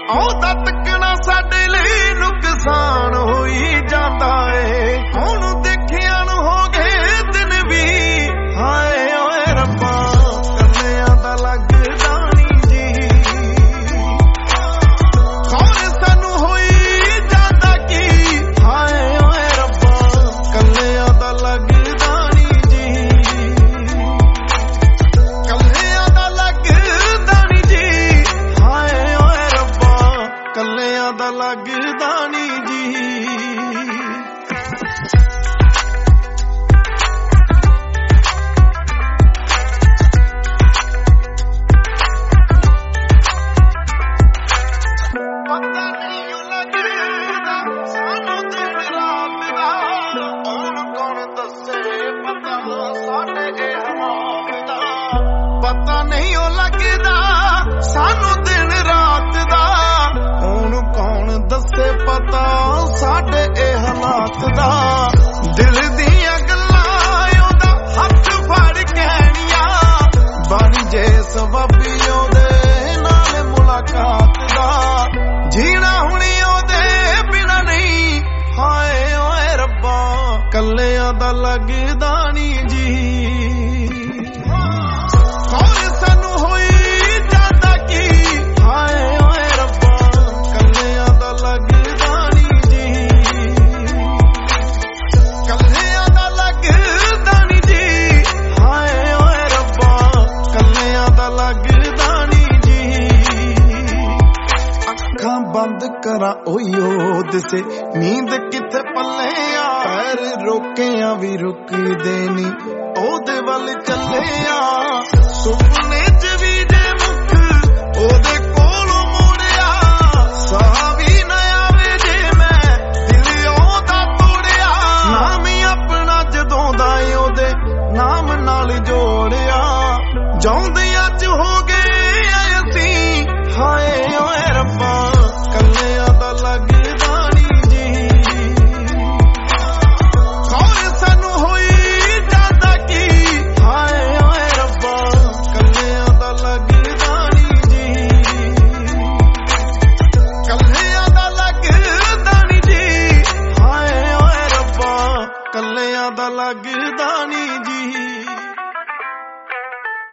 ਉਹਦਾ ਤੱਕਣਾ ਸਾਡੇ ਲਈ ਨੁਕਸਾਨ ਹੋਈ ਜਾਂਦਾ ਏ। ਉਹਨੂੰ ਦੇਖਿਆ ਨੂੰ ਹੋ ਗਏ ਦਿਨ ਵੀ, ਹਾਏ ਓਏ ਰੱਬਾ ਕੱਲਿਆਂ ਦਾ ਲੱਗਦਾ ਨੀ ਜੀ। ਕੌਣ ਸਾਨੂੰ ਹੋਈ ਜਾਂਦਾ ਕੀ, ਹਾਏ ਓਏ ਰੱਬਾ ਕੱਲਿਆਂ ਦਾ ਲੱਗਦਾ ਨੀ ਜੀ। ਕੱਲਿਆਂ ਦਾ ਲੱਗਦਾ ਨੀ ਜੀ, ਹਾਏ ਓਏ ਰੱਬਾ ਕੱਲਿਆਂ ਦਾ ਲੱਗਦਾ ਨੀ ਜੀ। ਪਤਾ ਨਹੀਂ ਲੱਗਦਾ ਸਾਨੂੰ ਦਿਨ ਰਾਤ ਦਾ, ਹੁਣ ਕੌਣ ਦੱਸੇ ਪਤਾ ਸਾਡੇ ਇਹ ਹਾਲਾਤ ਦਾ। ਪਤਾ ਨਹੀਂ ਲੱਗਦਾ ਸਾਨੂੰ ਦਿਨ ਰਾਤ ਦਾ, ਹੁਣ ਕੌਣ ਦੱਸੇ ਪਤਾ ਸਾਡੇ ਇਹ ਹਾਲਾਤ ਦਾ। ਦਿਲ ਦੀਆਂ ਗੱਲਾਂ ਉਹਦਾ ਹੱਥ ਫੜ ਕਹਿਣੀਆਂ, ਬਣ ਜੇ ਸਬੱਬੀ ਉਹਦੇ ਨਾਲ ਮੁਲਾਕਾਤ ਦਾ। ਜੀਣਾ ਹੁਣ ਉਹਦੇ ਬਿਨਾਂ ਨਹੀਂ, ਹਾਏ ਓਏ ਰੱਬਾ ਕੱਲਿਆਂ ਦਾ ਲੱਗਦਾ ਨੀ ਜੀ। ਕੌਣ ਸਾਨੂੰ ਹੋਈ ਜਾਂਦਾ ਕੀ, ਹਾਏ ਓਏ ਰੱਬਾ ਕੱਲਿਆਂ ਦਾ ਲੱਗਦਾ ਨੀ ਜੀ। ਕੱਲਿਆਂ ਦਾ ਲੱਗਦਾ ਨੀ ਜੀ, ਹਾਏ ਓਏ ਰੱਬਾ ਕੱਲਿਆਂ ਦਾ ਲੱਗਦਾ ਨੀ ਜੀ। ਅੱਖਾਂ ਬੰਦ ਕਰਾਂ ਓਯੋ ਦਿਸੇ ਨੀਂਦ ਕਿੱਥੇ ਪੱਲੇ ਆ, ਪੈਰ ਰੋਕਿਆਂ ਵੀ ਰੁਕਦੇ ਨੀ ਉਹਦੇ ਵੱਲ ਚੱਲੇ ਆ। ਸੁਪਨੇ ਚ ਵੀ